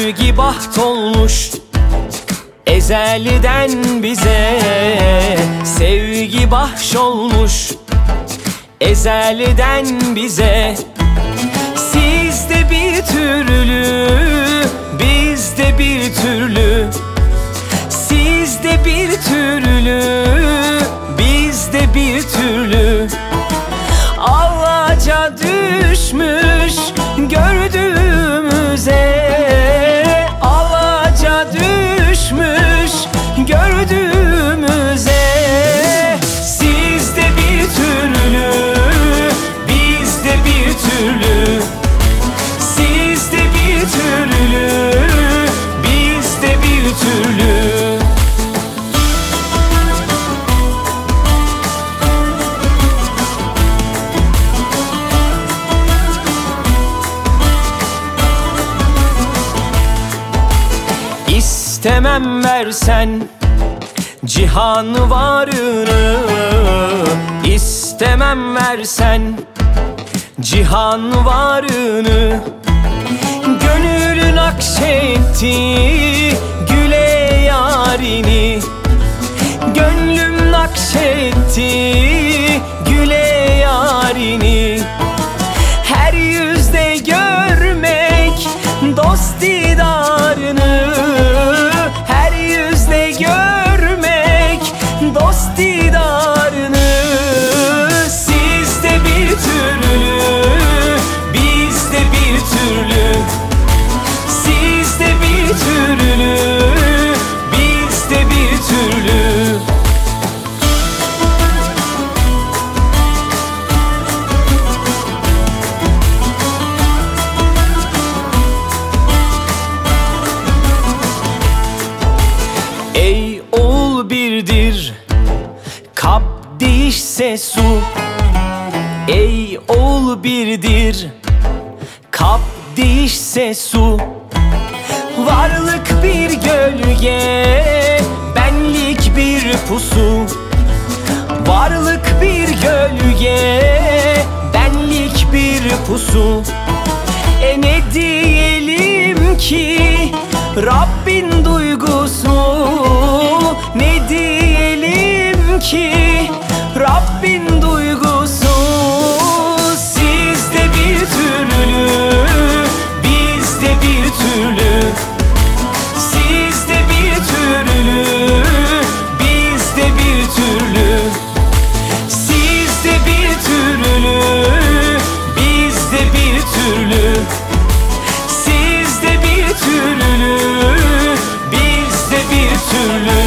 Sevgi baht olmuş ezelden bize, sevgi bahşolmuş ezelden bize. Sizde bir türlü, bizde bir türlü. Sizde bir türlü, bizde bir türlü. Ağaca düşmüş gördüğümüze, ağaca düşmüş gördüğümüze. Sizde bir türlü, bizde bir türlü. Sizde bir türlü, bizde bir türlü. İstemem versen cihan varını, İstemem versen cihan varını. Gönül nakşetti güle yarini, gönlüm nakşetti güle yarini. Her yüzde görmek dost didarını, her yüzde görmek dost didarını. Sizde bir türlü, bizde bir türlü. Sizde bir türlü, bizde bir türlü. Ey oğul birdir, kap değişse su. Ey oğul birdir, kap değişse su. Varlık bir gölge, benlik bir pusu. Varlık bir gölge, benlik bir pusu. Ne diyelim ki Rabbin duygusu, ne diyelim ki Rabbin duygusu. Sizde bir türlü, bizde bir türlü. Sizde bir türlü, bizde bir türlü. Sizde bir türlü, bizde bir türlü. Sizde bir türlü, bizde bir türlü.